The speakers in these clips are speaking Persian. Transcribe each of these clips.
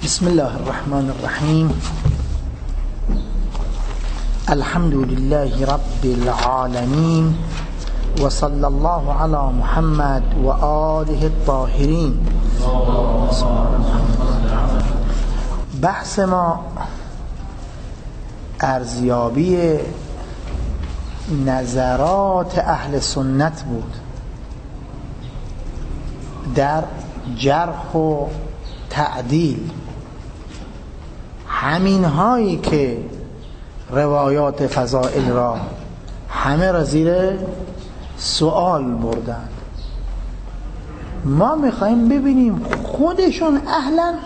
بسم الله الرحمن الرحيم. الحمد لله رب العالمين، وصلى الله على محمد وآله الطاهرين. بحث ما ارزیابی نظرات اهل سنت بود در جرح و تعدیل، همین هایی که روایات فضائل را همه را زیر سوال بردن. ما میخواییم ببینیم خودشون اهلن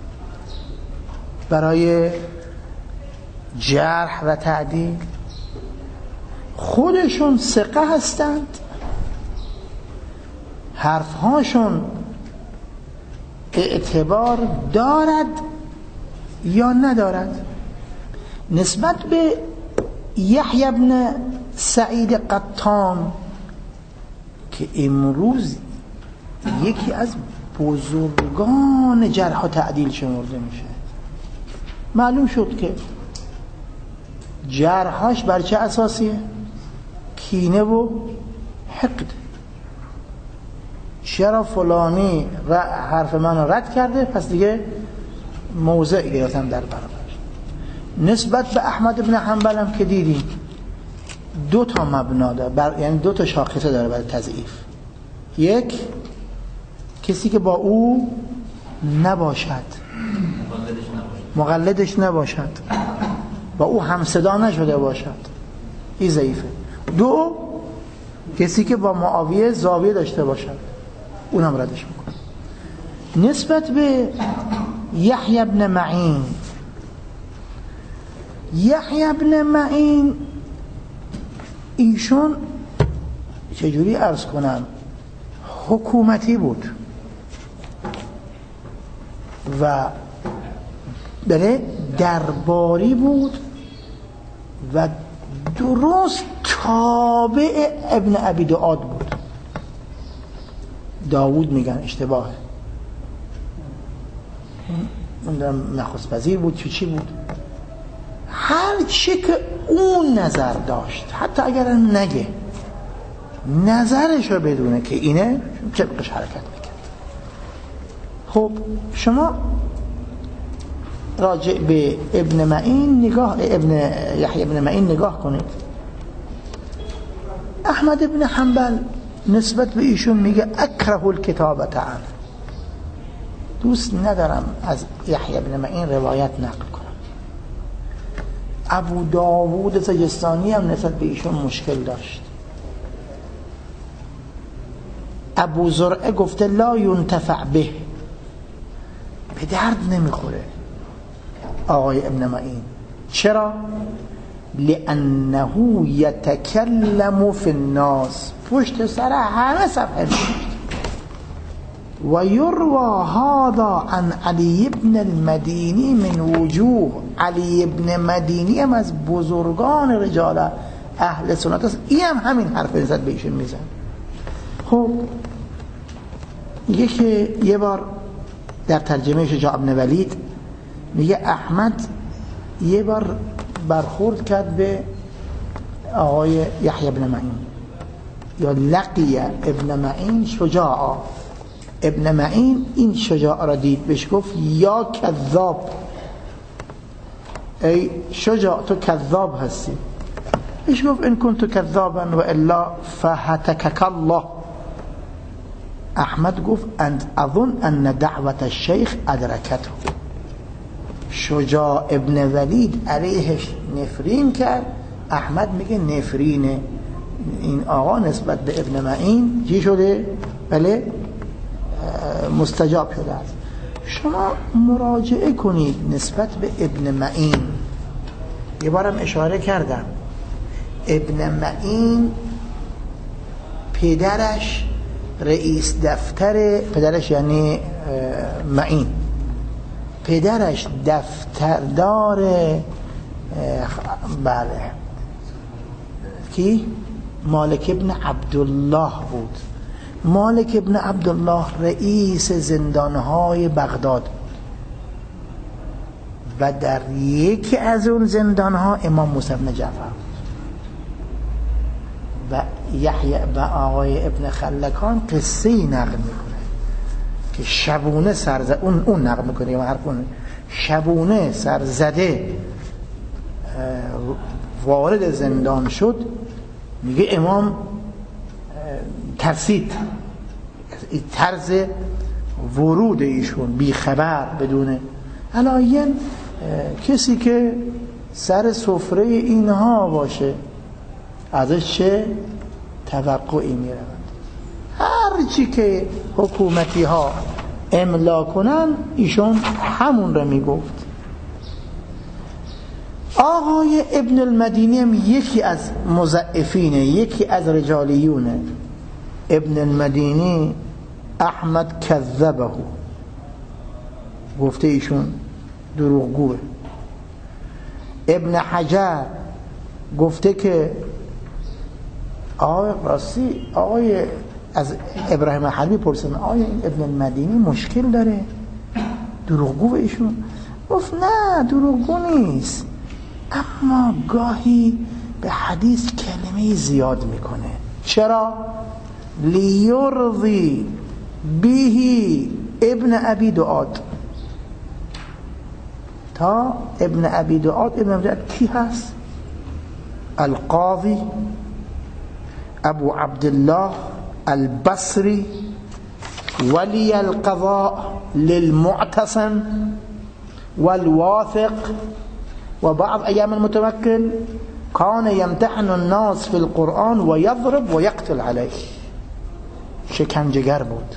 برای جرح و تعدیل، خودشون ثقه هستند، حرفهاشون اعتبار دارد یا ندارد. نسبت به یحیی بن سعید قطان که امروز یکی از بزرگان جرح و تعدیل شمرده میشه، معلوم شد که جرحاش بر چه اساسیه؟ کینه و حقد. چرا فلانی حرف من رد کرده پس دیگه موضع گرفتم در برابرش. نسبت به احمد بن حنبل هم که دیدیم دو تا مبنا داره، یعنی دو تا شاخصه داره برای تضعیف. یک، کسی که با او نباشد، مقلدش نباشد، با او همصدا نشده باشد، این ضعیفه. دو، کسی که با معاویه زاویه داشته باشد، اونم ردش میکنه. نسبت به یحیی بن معین، یحیی بن معین ایشون چجوری عرض کنم حکومتی بود و بله درباری بود و درست تابع ابن ابی دؤاد بود. داوود میگن اشتباهه، اون نخست وزیر بود چی بود، هر چی که اون نظر داشت حتی اگر نگه نظرش رو بدونه که اینه طبقش حرکت میکرد. خب شما راجع به ابن معین یحیی ابن معین نگاه کنید. احمد ابن حنبل نسبت به ایشون میگه اکره الکتابة عنه، دوست ندارم از یحیی ابن معین روایت نقل کنم. ابو داوود سجستانی هم نسبت به ایشون مشکل داشت. ابو زرعه گفته لا ینتفع به، به درد نمیخوره آقای ابن معین. چرا؟ لانه یتکلم فی الناس، پشت سر همه صفحه نوشت. و یروى هذا عن علی بن المدینی من وجوه، علی بن مدینی هم از بزرگان رجال اهل سنت است، این هم همین حرف نسبت به ایشون میزن. خب میگه که یه بار در ترجمه شجاع بن ولید میگه احمد یه بار برخورد کرد به آقای یحیی بن معین، یا لقی ابن معین شجاع، ابن معین این شجاع را دید، بهش گفت یا کذاب، ای شجاع تو کذاب هستی. بهش گفت ان کنت کذابا و الا فهتکک الله. احمد گفت اظن ان دعوت الشیخ ادرکته. شجاع ابن ولید علیهش نفرین کرد، احمد میگه نفرین این آقا نسبت به ابن معین چی شده؟ بله مستجاب شده است. شما مراجعه کنید نسبت به ابن معین. یه بارم اشاره کردم ابن معین پدرش رئیس دفتر، پدرش یعنی معین، پدرش دفتردار بله کی؟ مالک ابن عبدالله بود. مالک ابن عبدالله رئیس زندانهای بغداد بود. و در یکی از اون زندان ها امام موسی بن جعفر و یحیی و آقای ابن خلکان قصه‌ای نقل میکنه که شبونه سرزده اون نقل میکنه شبونه سرزده وارد زندان شد، میگه امام ترسید طرز ورود ایشون بی خبر بدونه علایاً کسی که سر سفره اینها باشه ازش چه توقعی میرود. هر چی که حکومتی ها املا کنن ایشون همون رو میگفت. آقای ابن المدینی هم یکی از مضعفینه، یکی از رجالیونه. ابن المدینی احمد کذبه، گفته ایشون دروغگوه. ابن حجر گفته که آقای از ابراهیم حلبی پرسیدن آیا این ابن المدینی مشکل داره؟ دروغگو ایشون گفت نه دروغگو نیست، اما گاهی به حدیث کلمه زیاد میکنه. چرا؟ لیرضی بیهی ابن ابی دعاد. تا ابن ابی دعاد، ابن ابی دعاد کی هست؟ القاضی ابو عبدالله البصری ولی القضاء للمعتصم والواثق و بعض ایام المتمكن كان يمتحن الناس في القرآن و يضرب و يقتل عليه. شکنجهگر بود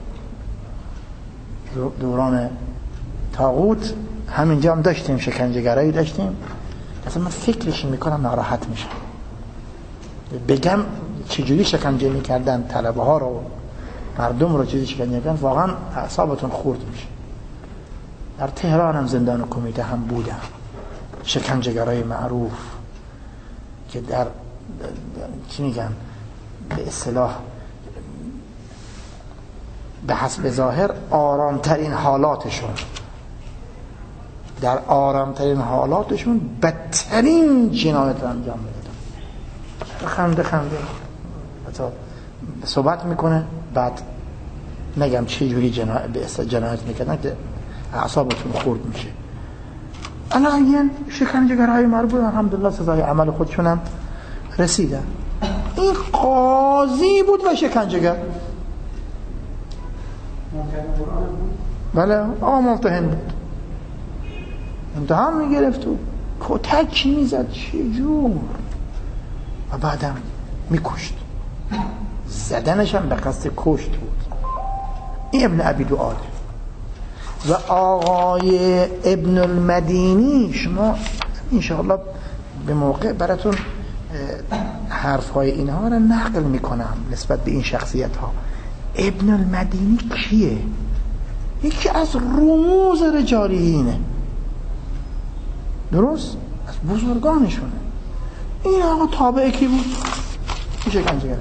دوران طاغوت. همینجا هم داشتیم شکنجهگرایی داشتیم. اصلا من فکرش میکنم ناراحت میشم بگم چجوری شکنجه میکردن طلبه ها رو، مردم رو چجوری شکنجه میکردن، واقعا اعصابتون خورد میشه. در تهران هم زندان کمیته هم بودم، شکنجهگرای معروف که در چی میگن به اصطلاح به حسب ظاهر آرامترین حالاتشون، در آرامترین حالاتشون بدترین جنایت رو انجام میدادن. خنده صحبت میکنه، بعد نگم چه جوری جنایت میکردن که اعصابتون خورد میشه. الان شکنجهگرهای مربوط الحمدلله سزای عمل خودشون هم رسیدن. این قاضی بود و شکنجهگر. بله ممتحن بود، امتحان میگرفت و کتک میزد چجور و بعدم میکشت. زدنش هم به قصد کشت بود. این ابن ابی دعاد. و آقای ابن المدینی، شما انشاءالله به موقع براتون حرفهای اینها را نقل میکنم نسبت به این شخصیت ها. ابن المدینی کیه؟ یکی از رموز رجالیینه، درست؟ از بزرگانشونه. این آقا تابع کی بود؟ شکنجهگره.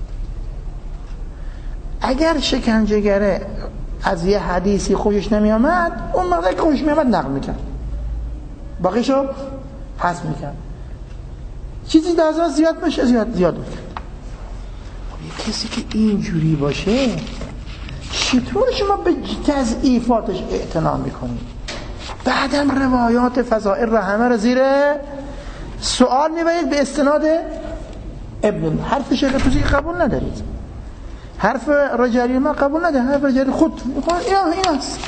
اگر شکنجهگره از یه حدیثی خوشش نمی آمد، اون مقدر که خوشش می آمد نقل میکرد، باقیشو حذف میکرد. چیزی در از زیاد بشه زیاد میکرد. یه کسی که اینجوری باشه چطور شما به تضعیفاتش اعتنا میکنید؟ بعدم روایات فضائل را همه را زیر سوال میبرید به استناد ابن. حرف شیخ توسی قبول ندارید، حرف رجالی ما قبول ندارید، حرف رجالی خود این هست.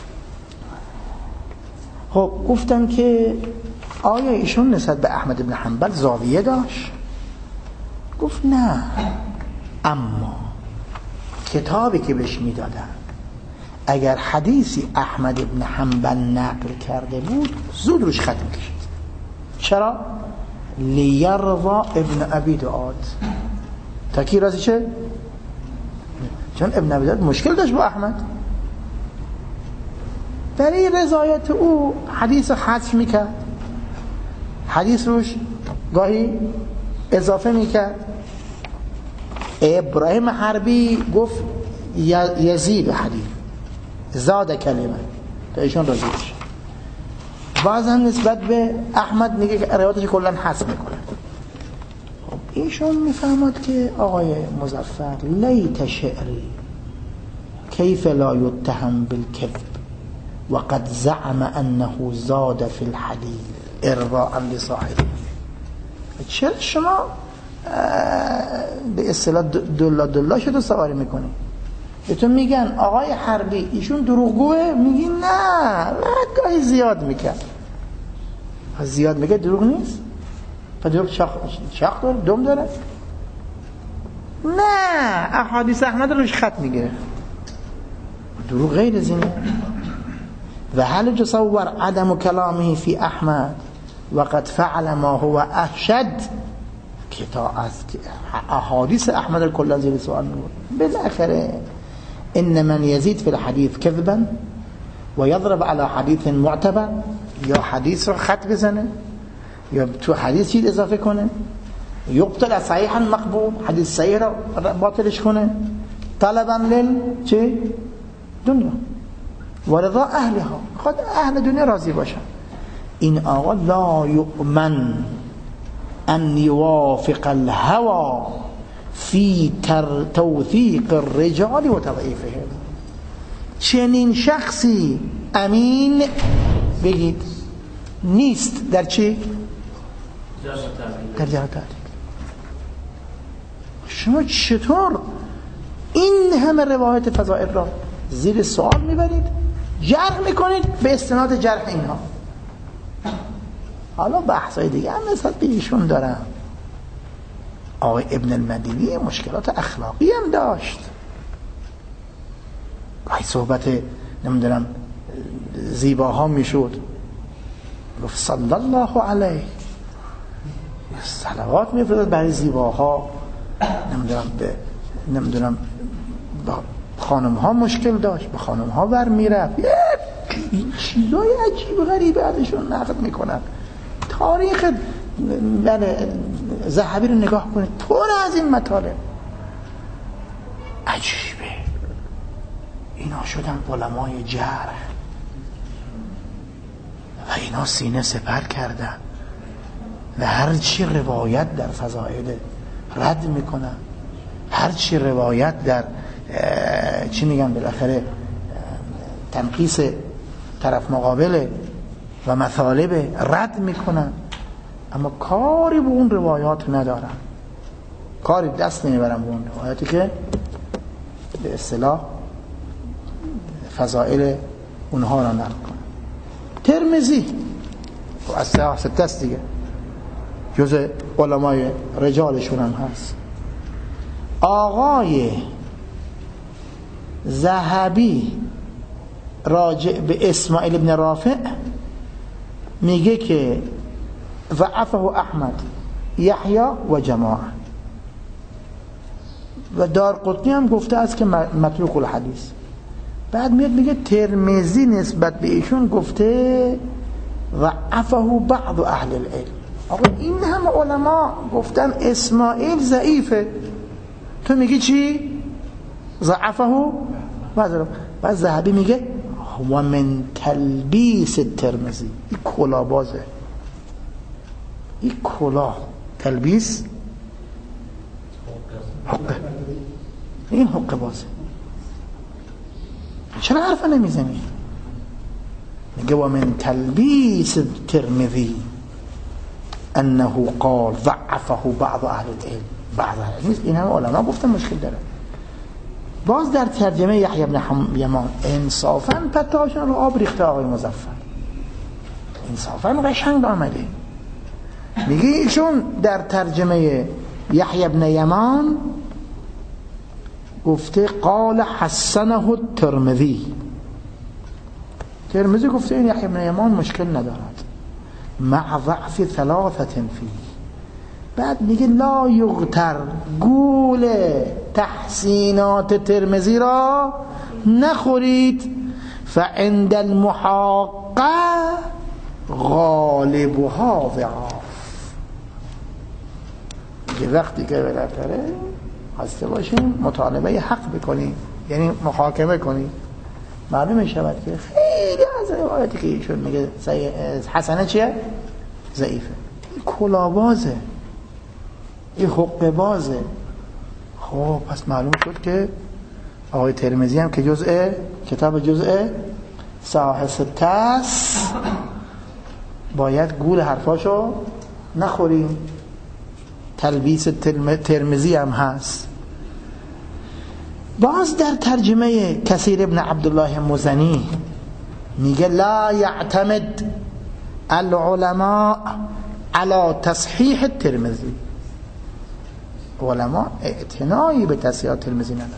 خب گفتم که آیا ایشون نسبت به احمد بن حنبل زاویه داشت؟ گفت نه، اما کتابی که بهش میدادن اگر حدیثی احمد بن حنبل نقل کرده بود زود روش خط میکشید. چرا؟ لیرضا ابن ابی دعاد. تا کی راضی چه؟ چون ابن ابی دعاد مشکل داشت با احمد، برای رضایت او حدیث حذف میکرد، حدیث روش گاهی اضافه میکرد. ابراهیم حربی گفت یزید حدیث زاد کلمه تا ایشون راضی بشه. باز هم نسبت به احمد میگه که روایتش کلا حذف میکنه. خب ایشون میفهمد که آقای مظفر لیت شعری کیف لا یتهم بالکذب وقد زعم انه زاد فی الحدیث ارضاء لصاحبه. چرا شما به اصطلاح دلا شده سواری میکنی؟ بهتون میگن آقای حربی ایشون دروغگوه، میگی نه گاهی زیاد میکرد. زیاد میگه دروغ نیست؟ دروغ شاخ داره؟ دم داره؟ نه احادیث احمد روش خط میگیره. دروغ غیر زینه. و هل تصور عدم کلامه فی احمد وقد فعل ما هو احشد که تا از احادیث احمد کلا زیر سوال میبود. بالاخره ان من یزید فی الحدیث کذبا و یضرب على حدیث معتبر، یا حدیث رو خط بزنه یا تو حدیث چیز اضافه کنه، یبطل صحیحا مقبول، حدیث صحیح رو باطلش کنه، طلبا چه؟ دنیا و رضا اهلها، خود اهل دنیا راضی باشن. این آقا لا یؤمن ان یوافق الهوى فی توثیق الرجال و تضعیفهم. چنین شخصی امین بگید نیست در چی؟ در جهت تعدیل. شما چطور این همه روایت فضائل را زیر سوال میبرید، جرح میکنید به استناد جرح اینها؟ حالا بحثای دیگه هم نسبت به ایشون دارم. آقای ابن المدینی مشکلات اخلاقی هم داشت. گاهی صحبت نمیدونم زیباها میشد، گفت صلی الله علیه، صلوات میفرستاد برای زیباها، نمیدونم با خانم ها مشکل داشت، با خانم ها ور میرفت، این چیزای عجیب غریبه ازشون نقد میکنن. تاریخ ذهبی رو نگاه کنید، پر از این مطالب عجیبه. اینا شدن علمای جرح و اینا سینه سپر کردن و هر چی روایت در فضائل رد میکنن، هر چی روایت در چی میگن بالاخره تنقیص طرف مقابل و مطالب رد میکنن، اما کاری به اون روایات ندارن، کاری دست نمیبرن به اون روایاتی که به اصطلاح فضائل اونها را نقل کنن. ترمذی از سیاست است دیگه، جز علمای رجالشون هم هست. آقای ذهبی راجع به اسماعیل ابن رافع میگه که ضعفه احمد، یحیی و جماعه، و دارقطنی هم گفته است که متروک الحدیث. بعد میاد میگه ترمذی نسبت به ایشون گفته ضعفه بعض اهل العلم. آقا این همه علما گفتن اسماعیل ضعیفه، تو میگی چی؟ ضعفه بعد ذهبی میگه و من تلبیس ترمذی. این کلا بازه، این کلا تلبیس حقه، این حقه بازه. چرا حرف نمیزنی؟ میگه و من تلبیس ترمذی انه قال ضعفه بعض اهل العلم. بعض اهل العلم این هم علما گفتن مشکل داره. باز در ترجمه یحیی بن یمان انصافاً پتاشون رو آب ریخته آقای مظفر، انصافاً قشنگ آمده. میگه ایشون در ترجمه یحیی بن یمان گفته قال حسنه الترمذی. ترمذی گفته این یحیی بن یمان مشکل ندارد مع ضعف ثلاثه فيه. بعد میگه لا یغتر، گول تحسینات ترمذی را نخورید، فعند المحاقه غالبها ضعاف. میگه وقتی که بالاخره خواسته باشیم مطالبه حق بکنیم، یعنی محاکمه کنیم، معلوم شود که خیلی از روایتی که ایشون میگه حسنه چیه؟ ضعیفه. این کلابازه، این حقه بازه. خب پس معلوم شد که آقای ترمذی هم که کتاب جزء صحاح سته است، باید گول حرفاشو نخوریم. تلبیس ترمذی هم هست. باز در ترجمه کثیر ابن عبدالله مزنی میگه لا یعتمد العلماء على تصحیح الترمذی. علما اعتنایی به تصحیح ترمذی ندارن.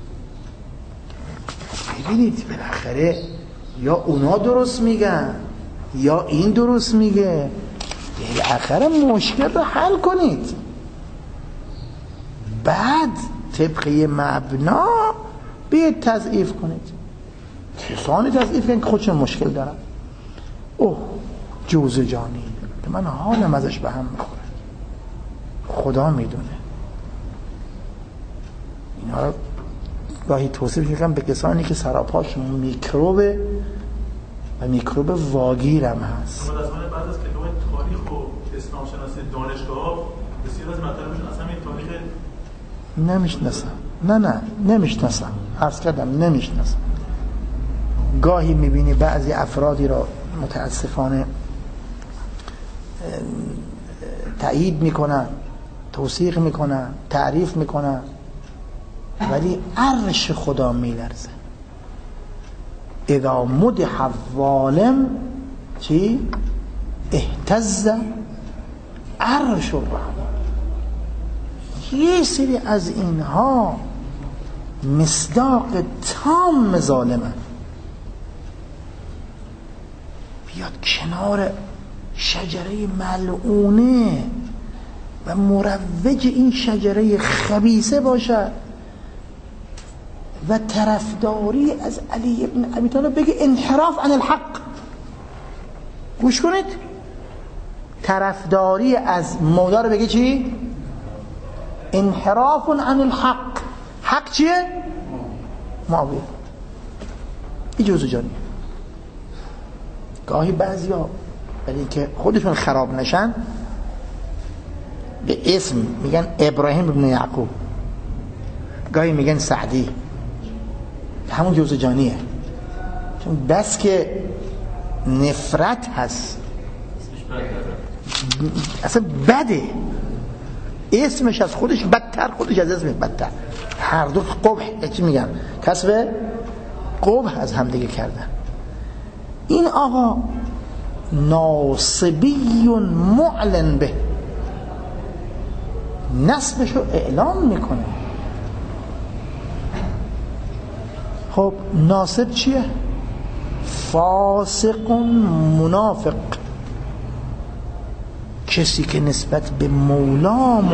ببینید بالاخره یا اونا درست میگن یا این درست میگه، بالاخره مشکل رو حل کنید، بعد طبقه مبنا بیاید تضعیف کنید. کسانی تضعیف کنید که خودشون مشکل دارن. اوه جوزجانی که من حالم ازش به هم میخوره، خدا میدونه. اینا رو گاهی توصیف میکنم به کسانی که سراپاشون میکروبه و میکروب واگیر هم هست. بعد از کتاب تاریخ و اسلام شناسی دانشگاه بسیار از مطالبشون اصلا این تاریخ نمیشناسم. عرض کردم نمیشناسم. گاهی میبینی بعضی افرادی را متاسفانه تایید میکنن، توثیق میکنن، تعریف میکنن، ولی عرش خدا میلرزه. اذا مدح الظالم چی؟ اهتز عرش الرحمن. یه سری از اینها مصداق تام ظالمه. بیاد کنار شجره ملعونه و مروج این شجره خبیثه باشد و طرفداری از علی ابن ابی طالب بگه انحراف عن الحق. گوش کنید، طرفداری از مولا رو بگه چی؟ انحراف عن الحق. حق چیه؟ معاویه. اجازه جانی. گاهی بعضیا ولی که خودشون خراب نشن به اسم میگن ابراهیم ابن یعقوب، گاهی میگن سعدی، همون جوز جانیه. چون بس که نفرت هست، اصلا بده، اسمش از خودش بدتر، خودش از اسمش بدتر. هر دو قبح، چی میگن؟ کسب قبح از هم دیگه کردن. این آقا ناصبی معلن به، نسبشو اعلام میکنه. خب ناصب چیه؟ فاسق منافق، کسی که نسبت به مولا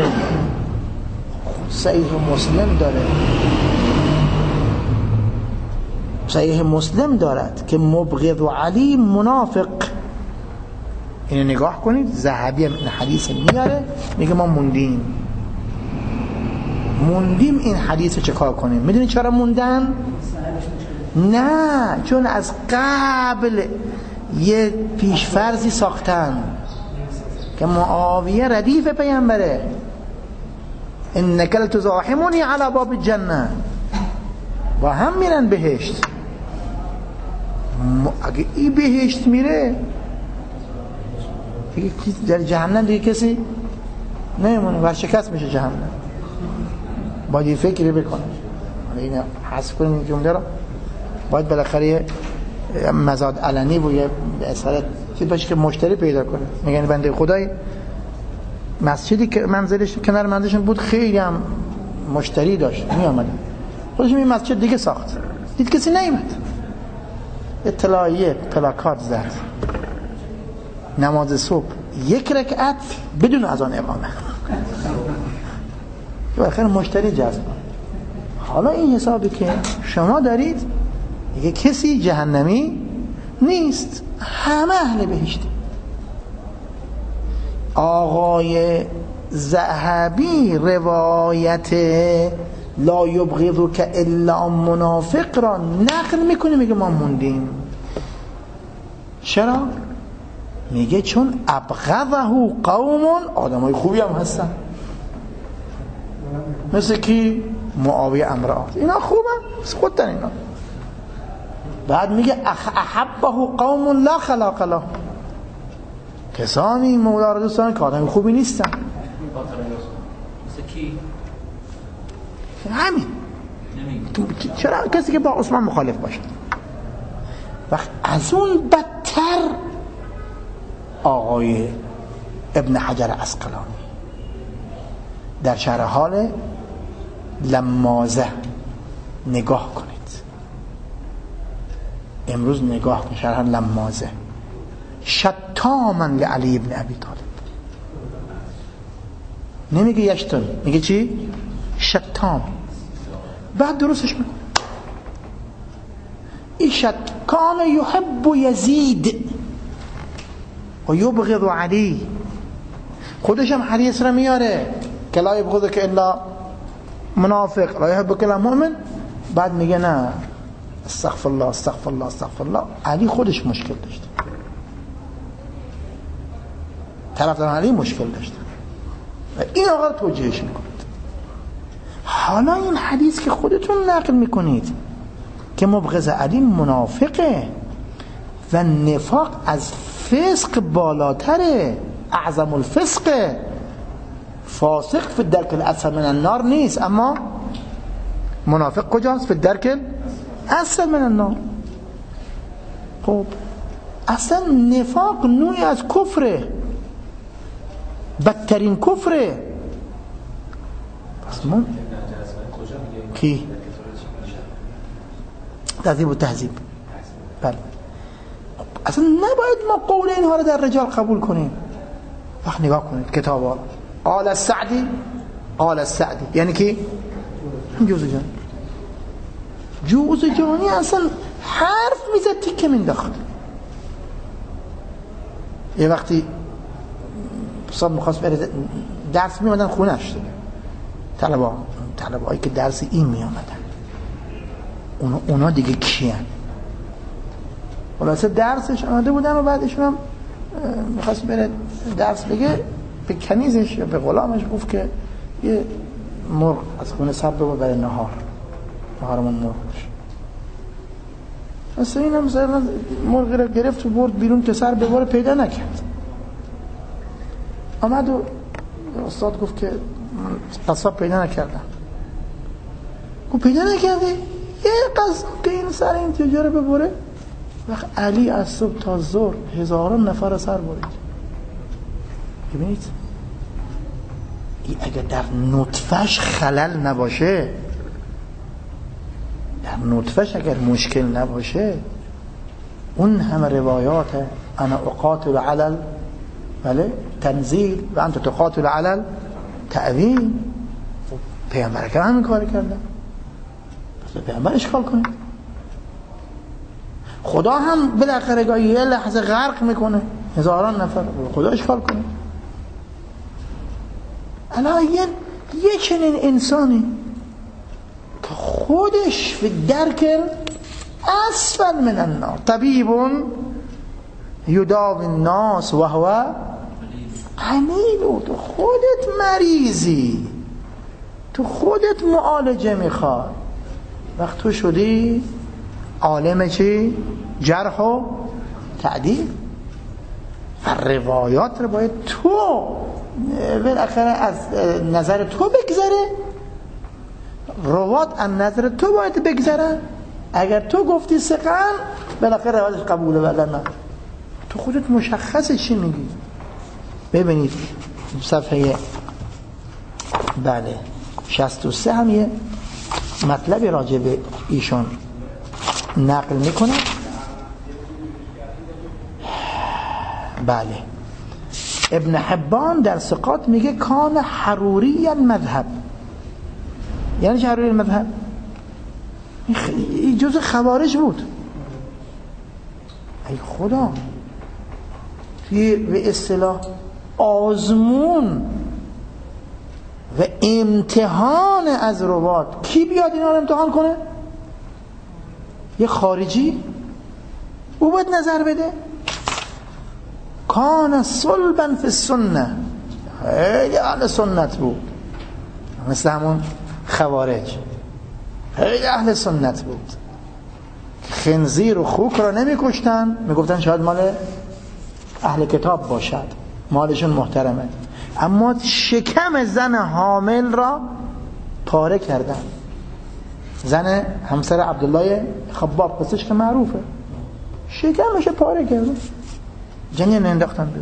صحیح مسلم دارد که مبغض علی منافق. اینو نگاه کنید، ذهبی هم این حدیث میاره، میگه ما موندیم این حدیث چه کار کنیم؟ میدونید چرا موندن؟ نه، چون از قبل یه پیشفرضی ساختن که معاویه ردیف پیامبره، انک لتزاحمونی علی باب الجنه، با هم میرن بهشت. اگه این بهشت میره دیگه در جهنم دیگه کسی نمیمونه، ورشکست میشه جهنم. باید یه فکری بکنه. اینه حذف کنیم این جمله رو. باید بالاخره مزاد علنی و یه اصالت چیز باشه که مشتری پیدا کنه. میگن بنده خدای مسجدی که منزلش کنار منزلشون بود خیلی هم مشتری داشت، میامدن، خودش این مسجد دیگه ساخت، دید کسی نیامد، اطلاعیه پلاکارد زد، نماز صبح 1 رکعت بدون اذان اقامه، بالاخره مشتری جذب. حالا این حسابی که شما دارید دیگه کسی جهنمی نیست، همه اهل بهشتی. آقای ذهبی روایت لا یبغضک الا منافق را نقل میکنه، میگه ما موندیم. چرا؟ میگه چون ابغضه قوم، آدمای خوبی هم هستن، مثل کی؟ معاویه امر عاص، اینا خوبن خودتن اینا. بعد میگه احبه قوم لا خلاق له، کسانی مولا رو دوست دارن که آدم خوبی نیستن. مثل کی؟ همین. چرا؟ کسی که با عثمان مخالف باشه. وقت از اون بدتر آقای ابن حجر عسقلانی در شرح حال لمازه نگاه کنید، امروز نگاه کنید شرح لمازه، شتاما لعلی ابن ابی طالب، نمیگه یشتم، میگه چی؟ شتام. بعد درستش میکنه، ایشت کان یحب یزید و یبغض علی، خودش هم حدیث را میاره که لا یبغض که الا منافق لا یحب که الا مؤمن. بعد میگه نه استغفر الله استغفر الله استغفر الله، علی خودش مشکل داشت، طرفدار علی مشکل داشت و این آقا توجیهش میکنه. حالا این حدیث که خودتون نقل میکنید که مبغض علی منافقه و نفاق از فسق بالاتره، اعظم الفسق، فاسق فی الدرک الاسفل من النار نیست، اما منافق کجاست؟ فی الدرک الاسفل من النار. خب اصلا نفاق نوعی از کفره، بدترین کفره. پس من کی؟ تهذیب و تهذیب. بله اصلا نباید ما قول اینها رو در رجال قبول کنیم. وقت نگاه کنید کتاب ها، قال السعدی قال السعدی یعنی کی؟ جوزجانی اصلا حرف میزد تیکه مینداخت. یه وقتی صاحب میخواست بره درس میامدن خونش، طلبهایی که درس این میامدن، اونا دیگه کیان؟ خلاصه درسش آمده بودن و بعدشون هم میخواست بره درس بگه، به کنیزش یا به غلامش گفت که یه مرغ از خونه سر ببر برای نهارمون مرغ بشه. اصلا این هم مرغ رو گرفت و برد بیرون که سر ببره، پیدا نکرد. آمد و استاد گفت که قصاب پیدا نکردم. گفت پیدا نکردی؟ یه قصاب که این سر این تجاره ببره؟ وقت علی از صبح تا ظهر هزاران نفر سر برید. ببینید این اگر در نطفش خلل نباشه، در نطفش اگر مشکل نباشه، اون همه روایات انا اقاتل علل بله تنزیل و انت تقاتل علل تأویل، پیامبر که همین کاری کردن، پس پیامبر اشکال کنید. خدا هم بالاخره گاهی یه لحظه غرق میکنه هزاران نفر، خدا اشکال کنه. الان یه چنین انسانی که خودش فی درک اسفل من النار، طبیب یداوی الناس و هو علیل، تو خودت مریضی، تو خودت معالجه میخوای، وقت تو شدی عالم چی؟ جرح و تعدیل. و روایات رو باید تو بالاخره از نظر تو بگذره، روایات از نظر تو باید بگذره. اگر تو گفتی ثقه‌ن بالاخره روایتش قبوله، ولی نه تو خودت مشخصه چی میگی. ببینید صفحه بله 63 هم یه مطلبی راجع به ایشون نقل میکنه. بله ابن حبان در ثقات میگه کان حروری المذهب. یعنی چه حروری المذهب؟ این جزء خوارج بود. ای خدا، به اصطلاح آزمون و امتحان از روات کی بیاد اینا رو امتحان کنه؟ یه خارجی؟ او باید نظر بده؟ کان صلبا فی السنه، خیلی اهل سنت بود، مثل همون خوارج، خیلی اهل سنت بود. خنزیر و خوک را نمی کشتن، می گفتن شاید مال اهل کتاب باشد، مالشون محترمه، اما شکم زن حامل را پاره کردن. زن همسر عبدالله خباب قصهش که معروفه، شکمش پاره کردن، جنین انداختن بیرون.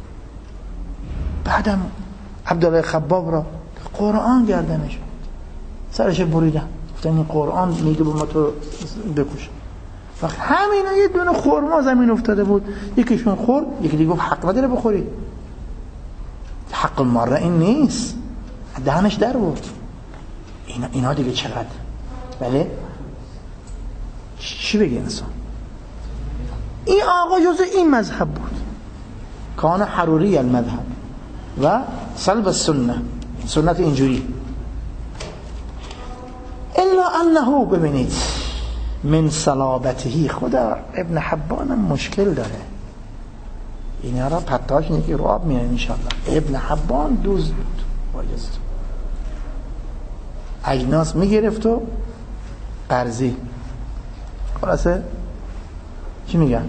بعدم عبدالله خباب را قرآن گردنش سرش بریدن، گفتن این قرآن میگه با ما تو بکش. وقت همینا یه دونه خورما زمین افتاده بود، یکیشون خورد، یکی دیگه گفت حق نداره بخوری، حق الماره این نیست، دهنش در بود. اینا دیگه چقدر، بله چی بگه انسان؟ این آقا جز این مذهب بود، کان حروری المذهب و صلب السنه، سنت اینجوری. الا انه، ببینید، من صلابته، خدا ابن حبان مشکل داره، اینا را پتاش نیکی رو آب میاره انشاءالله. ابن حبان دوز بود، بایست اجناس میگرفت و قرضی، خلاصه چی میگن،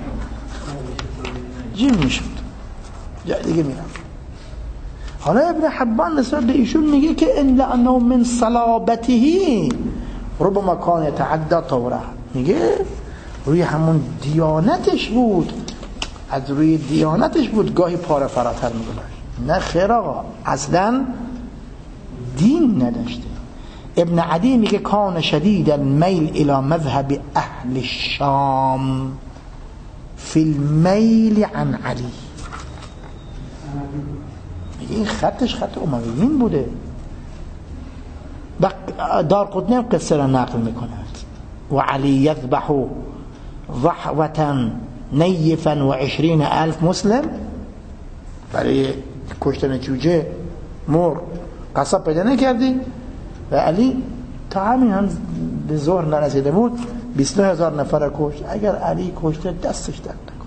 جیم میشد، جای دیگه میرم. حالا ابن حبان نسبت به ایشون میگه که ان انه من صلابته ربما کان یتعدى طوره، میگه روی همون دیانتش بود، از روی دیانتش بود گاهی پاره فراتر میگذاشت. نه خیر آقا، اصلا دین نداشته. ابن عدی میگه کان شدید المیل الى مذهب اهل الشام فی المیل عن علی، میگه این خطش خط امویین بوده. دارقطنی هم قصه را نقل میکند و علی یذبح ضحوة نیفا و 20,000 مسلم، برای کشتن جوجه مر قصاب پیدا نکردی و علی تا همین هم به ظهر نرسیده بود 29,000 نفر کشت. اگر علی کشته دستش در نکن.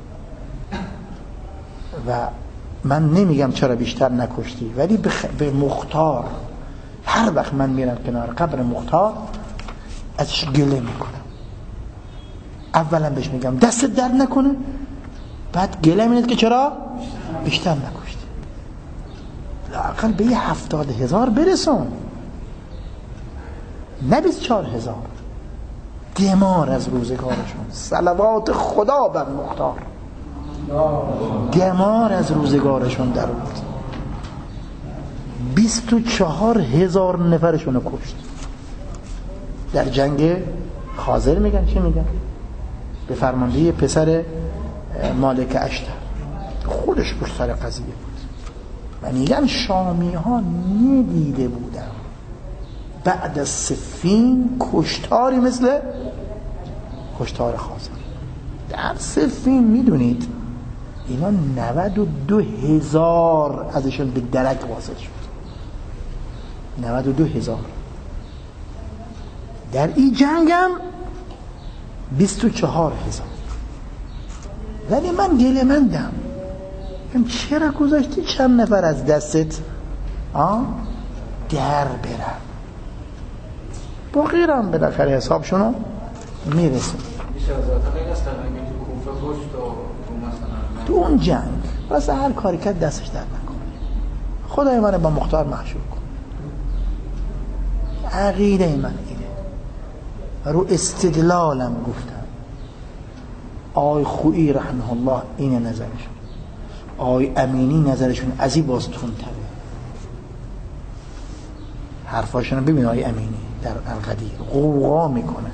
و من نمیگم چرا بیشتر نکشتی، ولی به مختار، هر وقت من میرم کنار قبر مختار ازش گله میکنم، اولا بهش میگم دست در نکنه، بعد گله میاد که چرا بیشتر نکشتی، لااقل به 70,000 برسون، نه 24,000. دمار از روزگارشون، صلوات خدا بر مختار، دمار از روزگارشون در بود. 24,000 نفرشون کشت در جنگ خازر. میگن چی میگن؟ به فرمانده پسر مالک اشتر، خودش پشت سر قضیه بود. و میگن شامی ها ندیده بودن بعد از صفین کشتاری مثل کشتار خازر. در صفین میدونید اینا 92,000 ازشون به درک واصل شد، 92,000. در این جنگ هم 24,000. ولی من گله مندم، چرا گذاشتی چند نفر از دستت در برن؟ باقی هم بالاخره حسابشونو میرسه. تو اون جنگ واسه هر کاری کرد دستش در نکنه. خدای من با مختار محشور کن. عقیده من اینه، رو استدلالم گفتم. آی خویی رحمه الله اینه نظرشون، آی امینی نظرشون از این باز تندتره. حرفاشون رو ببین، آی امینی در القدیر غوغا میکنه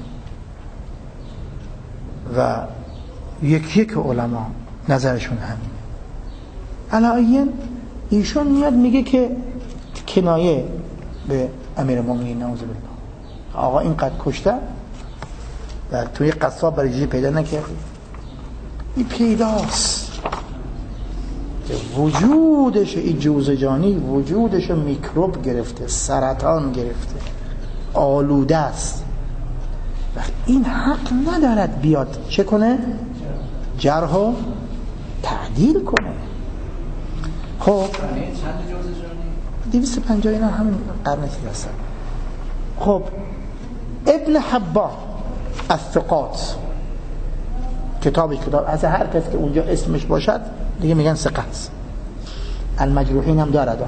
و یک علما نظرشون همینه. علایین ایشون میاد میگه که کنایه به امیرالمومنین نعوذ بالله، آقا اینقدر کشته و توی قصاب برای چیزی پیدا نکردی. این پیداست که وجودش، این جوزجانی وجودش میکروب گرفته، سرطان گرفته، آلوده است. وقت این حق ندارد بیاد چه کنه؟ جرح و تعدیل تعدیل کنه. خب 250 اینا همین قرن 13. خب ابن حبان الثقات کتاب از هر کس که اونجا اسمش باشد دیگه میگن ثقه است. المجروحین هم دارد.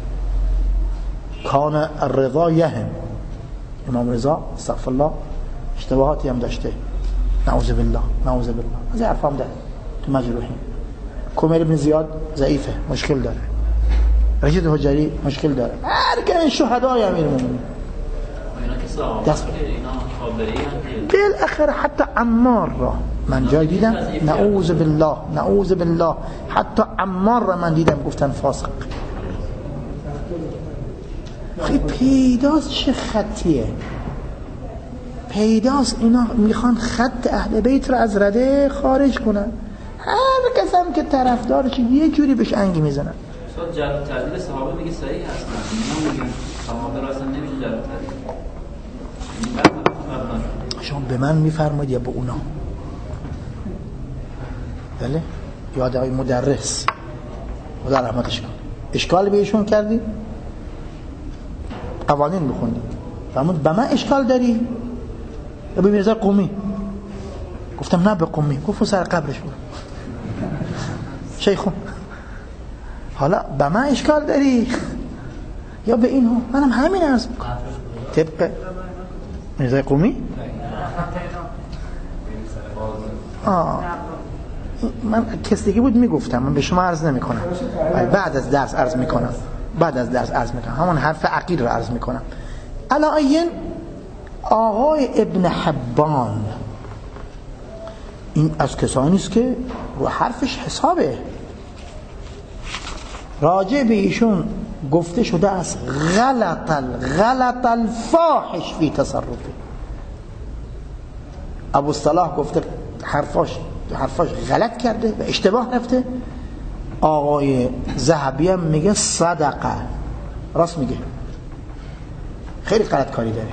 کان الرضا یهم، امام رضا استغفر الله اشتباهاتی هم داشته، نعوذ بالله نعوذ بالله، از حرف هم داره تو مجروحین. کمیل ابن زیاد ضعیفه، مشکل داره. رشید حجری مشکل داره. هر که این شهدای امیرالمومنین دست بالاخره حتی عمار را من جای دیدم نعوذ بالله نعوذ بالله، حتی عمار را من دیدم گفتن فاسق. خیلی پیداست چه خطیه، پیداست اینا میخوان خط اهل بیت را از رده خارج کنن. هر کس هم که طرفدارش یه جوری بهش انگی میزنن. استاد جرح تعدیل صحابه میگه صحیح هست، اینا میگن صحابه را اصلا نمیشه جرح تعدیل. شما به من میفرمایید یا به اونا؟ بله یاد آقای مدرس خدا رحمتش کن اشکال به ایشون کردی؟ قوانین بخوندی فرمود به من اشکال داری؟ یا به میرزا قومی؟ گفتم نه به قومی. گفت سر قبرش بود شیخون. حالا به من اشکال داری یا به اینو؟ منم همین عرض میکنم طبق میرزا قومی. من کسی بود میگفتم، من به شما عرض نمی کنم، بعد از درس عرض میکنم، بعد از درس عرض میکنم، همون حرف عقیل رو عرض میکنم. علایین آقای ابن حبان این از کسانی است که رو حرفش حسابه. راجع به ایشون گفته شده است غلط الفاحش فی تصرفه. ابو صلاح گفته حرفاش غلط کرده و اشتباه رفته. آقای ذهبی هم میگه صدقه، راست میگه، خیلی غلط کاری داره.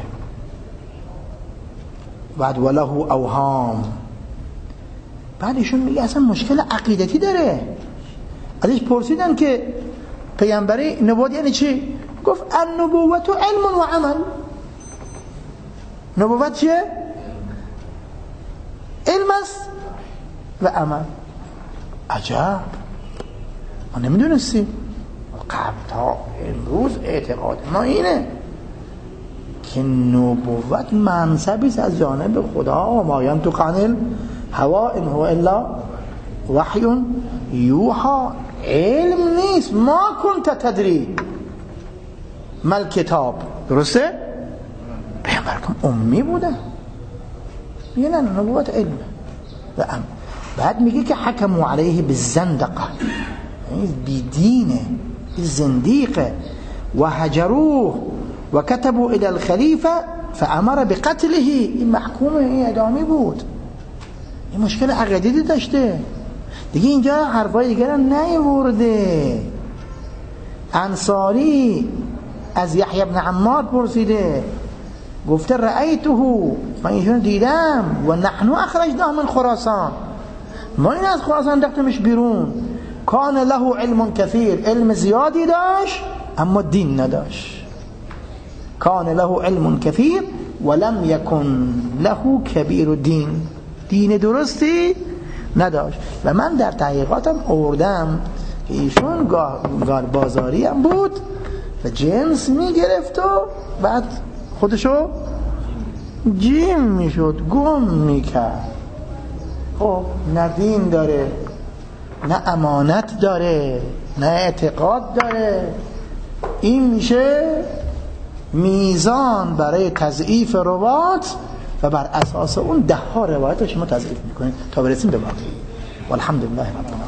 بعد وله اوهام، بعد ایشون میگه اصلا مشکل عقیدتی داره. ازش پرسیدن که پیامبری نبوت یعنی چی؟ گفت النبوت علم و عمل. نبوت چیه؟ علم است و عمل. عجب، ما نمیدونستیم. قبل تا امروز اعتقاد ما اینه که نبوت منصبی است از جانب خدا و ما ینطق عن الهوا ان هو الا وحی یوحی. علم نیست. ما کنت تدری مل کتاب، درسته؟ پیامبرکم امی بوده. میگه نه نبوت علم و عمل. بعد میگه که حکموا علیه بالزندقه، یعنی بیدینه، زندیقه، و هجروه و كتبوا الى الخلیفه فامر بقتله. این محکوم این اعدامی بود. این مشکل عقیدتی داشته دیگه. اینجا حرفای دیگر هم نیورده. انصاری از یحیی بن عمار پرسیده، گفته رأیته، من ایشون دیدم، و نحن اخرجناه من خراسان، ما این از خراسان انداختیمش بیرون. کان له علم کثیر، علم زیادی داشت اما دین نداشت. کان له علم کثیر ولم یکن له کبیر دین، دین درستی نداشت. و من در تحقیقاتم آوردم که ایشون گار بازاری هم بود و جنس میگرفت و بعد خودشو جیم میشد، گم میکرد. خب نه دین داره، نه امانت داره، نه اعتقاد داره. این میشه میزان برای تضعیف روایت و بر اساس اون 10 روایت رو شما تضعیف میکنید تا برسیم به باقی. والحمدلله رب العالمین.